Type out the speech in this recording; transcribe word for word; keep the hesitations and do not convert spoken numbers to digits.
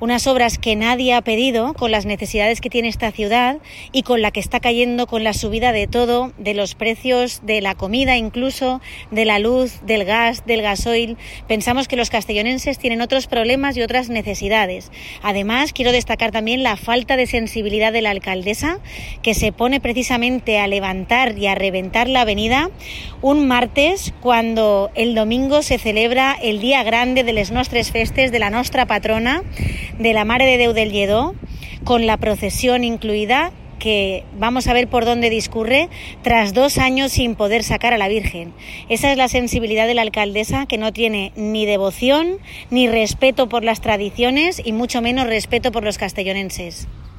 unas obras que nadie ha pedido, con las necesidades que tiene esta ciudad y con la que está cayendo con la subida de todo, de los precios de la comida incluso, de la luz, del gas, del gasoil. Pensamos que los castellonenses tienen otros problemas y otras necesidades. Además, quiero destacar también la falta de sensibilidad de la alcaldesa, que se pone precisamente a levantar y a reventar la avenida un martes, cuando el domingo se celebra el día grande de les nostres festes, de la nostra patrona, de la Mare de Déu del Lledó, con la procesión incluida, que vamos a ver por dónde discurre tras dos años sin poder sacar a la Virgen. Esa es la sensibilidad de la alcaldesa, que no tiene ni devoción, ni respeto por las tradiciones y mucho menos respeto por los castellonenses.